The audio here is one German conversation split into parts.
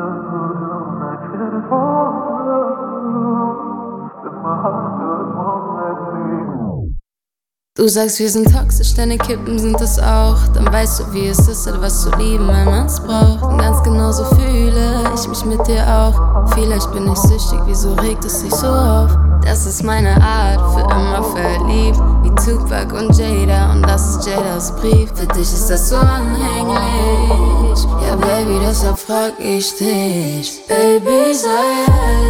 Du sagst, wir sind toxisch, deine Kippen sind es auch. Dann weißt du, wie es ist, etwas zu lieben, wenn man's braucht. Und ganz genauso fühle ich mich mit dir auch. Vielleicht bin ich süchtig, wieso regt es dich so auf? Das ist meine Art, für immer verliebt, wie Tupac und Jada, und das ist Jadas Brief. Für dich ist das so anhänglich, ja Baby, deshalb frag ich dich. Baby, sei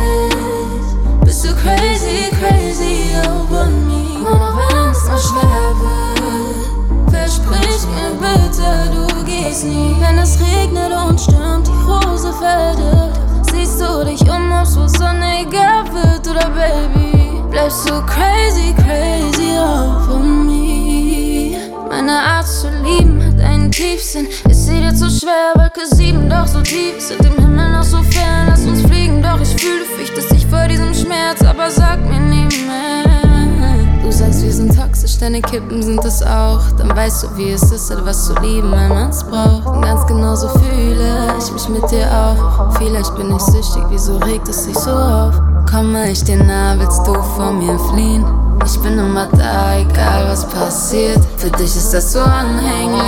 ehrlich, bist du crazy, crazy over me? Und auch wenn es mal schwer wird, versprich mir bitte, du gehst nie. Wenn es regnet und stürmt, die Rose fällt, siehst du dich ob's wo sonniger wird, oder Baby, bleibst du crazy, crazy over me. Meine Art zu lieben hat einen Tiefsinn. Ist sie dir zu schwer, Wolke 7 doch so tief, sind im Himmel noch so fern, lass uns fliegen. Doch ich fühle, fürchtest dich vor diesem Schmerz, aber sag mir nie mehr. Du sagst, wir sind toxisch, deine Kippen sind es auch. Dann weißt du, wie es ist, etwas zu lieben, wenn man's braucht. Und ganz genauso fühle ich mich mit dir auch. Vielleicht bin ich süchtig, wieso regt es dich so auf? Komme ich dir nah, willst du vor mir fliehen? Ich bin immer da, egal was passiert. Für dich ist das so anhänglich,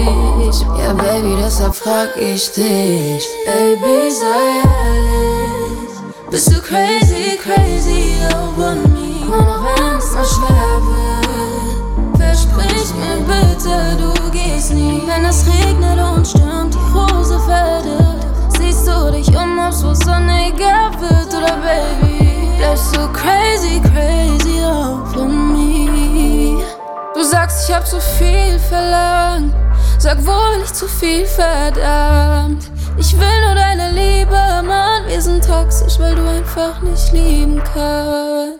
ja Baby, deshalb frag ich dich. Baby, sei ehrlich, bist du crazy, crazy over me? Und auch wenn es mal schwer wird, versprich mir bitte, du gehst nie. Wenn es regnet und stürmt, die Rose fällt, siehst du dich ob's wo sonniger wird, oder Baby, bleibst du crazy, crazy over me. Du sagst, ich hab zu viel verlangt, sag wohl nicht zu viel, verdammt. Ich will nur deine Liebe, Mann, wir sind toxisch, weil du einfach nicht lieben kannst.